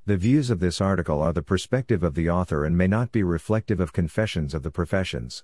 The views of this article are the perspective of the author and may not be reflective of Confessions of the Professions.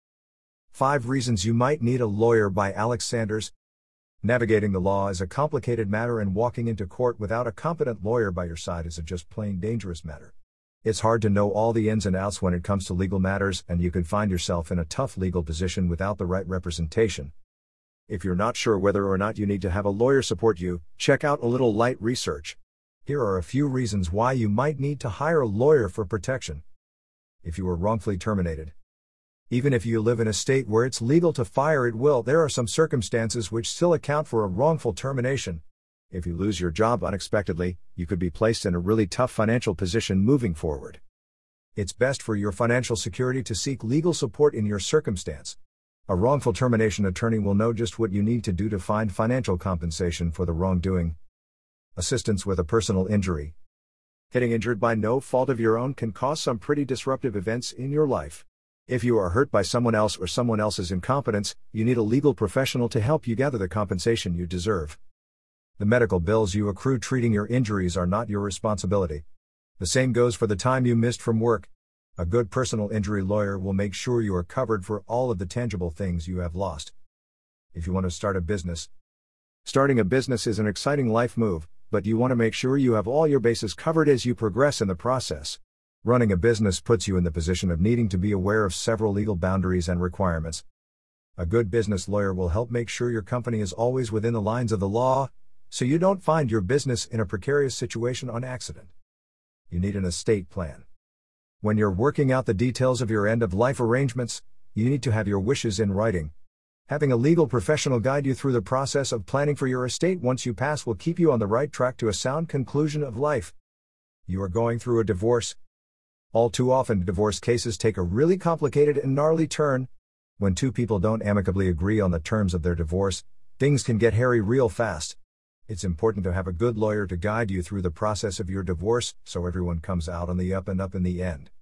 5 Reasons You Might Need a Lawyer by Alex Sanders. Navigating the law is a complicated matter, and walking into court without a competent lawyer by your side is a just plain dangerous matter. It's hard to know all the ins and outs when it comes to legal matters, and you could find yourself in a tough legal position without the right representation. If you're not sure whether or not you need to have a lawyer support you, check out a little light research. Here are a few reasons why you might need to hire a lawyer for protection. If you were wrongfully terminated. Even if you live in a state where it's legal to fire at will, there are some circumstances which still account for a wrongful termination. If you lose your job unexpectedly, you could be placed in a really tough financial position moving forward. It's best for your financial security to seek legal support in your circumstance. A wrongful termination attorney will know just what you need to do to find financial compensation for the wrongdoing. Assistance with a personal injury. Getting injured by no fault of your own can cause some pretty disruptive events in your life. If you are hurt by someone else or someone else's incompetence, you need a legal professional to help you gather the compensation you deserve. The medical bills you accrue treating your injuries are not your responsibility. The same goes for the time you missed from work. A good personal injury lawyer will make sure you are covered for all of the tangible things you have lost. If you want to start a business. Starting a business is an exciting life move, but you want to make sure you have all your bases covered as you progress in the process. Running a business puts you in the position of needing to be aware of several legal boundaries and requirements. A good business lawyer will help make sure your company is always within the lines of the law, so you don't find your business in a precarious situation on accident. You need an estate plan. When you're working out the details of your end-of-life arrangements, you need to have your wishes in writing. Having a legal professional guide you through the process of planning for your estate once you pass will keep you on the right track to a sound conclusion of life. You are going through a divorce. All too often, divorce cases take a really complicated and gnarly turn. When two people don't amicably agree on the terms of their divorce, things can get hairy real fast. It's important to have a good lawyer to guide you through the process of your divorce, so everyone comes out on the up and up in the end.